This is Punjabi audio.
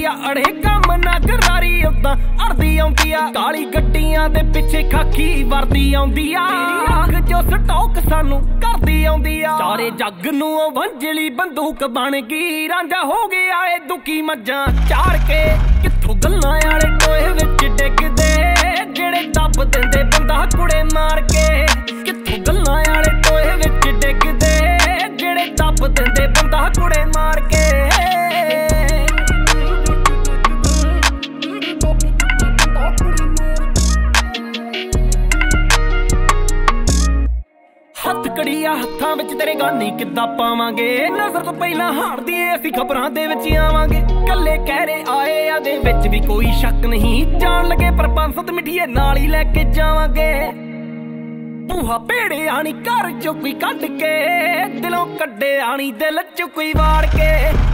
ਆ ਅੜੇ ਕੰਮ ਨਾ ਕਰਾਰੀ ਉਦਾਂ ਅੜਦੀ ਆਉਂਦੀ ਆ ਕਾਲੀ ਗੱਡੀਆਂ ਦੇ ਪਿੱਛੇ ਖਾਕੀ ਵਰਦੀ ਆਉਂਦੀ ਆ ਅੱਖ ਚੋਂ ਸਟੋਕ ਸਾਨੂੰ ਕਰਦੀ ਆਉਂਦੀ ਆ ਸਾਰੇ ਜੱਗ ਨੂੰ ਉਹ ਵੰਜਲੀ ਬੰਦੂਕ ਬਣ ਗਈ ਰਾਂਝਾ ਹੋ ਗਿਆ ਏ ਦੁਖੀ ਮੱਝਾਂ ਚਾੜ ਕੇ ਕਿੱਥੋਂ ਗੱਲਾਂ ਵਾਲੇ ਟੋਏ ਵਿੱਚ ਡਿੱਗਦੇ ਜਿਹੜੇ ਦੱਬ ਦਿੰਦੇ ਬੰਦਾ ਕੁੜੇ ਮਾਰ ਕੇ ਕਿੱਥੋਂ ਗੱਲਾਂ ਵਾਲੇ ਟੋਏ ਵਿੱਚ ਡਿੱਗਦੇ ਜਿਹੜੇ ਦੱਬ ਦਿੰਦੇ ਬੰਦਾ ਕੁੜੇ ਮਾਰ ਕੇ ਹੱਥ ਕੜੀਆ ਹੱਥਾਂ ਵਿੱਚ ਤੇਰੇ ਗਾਨੀ ਕਿੱਦਾਂ ਪਾਵਾਂਗੇ ਨਜ਼ਰ ਤੋਂ ਪਹਿਲਾਂ ਹਾਰਦੀ ਏ ਅਸੀਂ ਖਬਰਾਂ ਦੇ ਵਿੱਚ ਆਵਾਂਗੇ ਕੱਲੇ ਕਹਿਰੇ ਆਏ ਆ ਦੇ ਵਿੱਚ ਵੀ ਕੋਈ ਸ਼ੱਕ ਨਹੀਂ ਜਾਣ ਲੱਗੇ ਪਰ 5-7 ਮਿੱਠੀਏ ਨਾਲ ਹੀ ਲੈ ਕੇ ਜਾਵਾਂਗੇ ਬੂਹਾ ਭੇੜੇ ਆਣੀ ਘਰ ਚੋਂ ਕੋਈ ਕੱਢ ਕੇ ਦਿਲੋਂ ਕੱਢੇ ਆਣੀ ਦਿਲ ਚ ਕੋਈ ਵਾੜ ਕੇ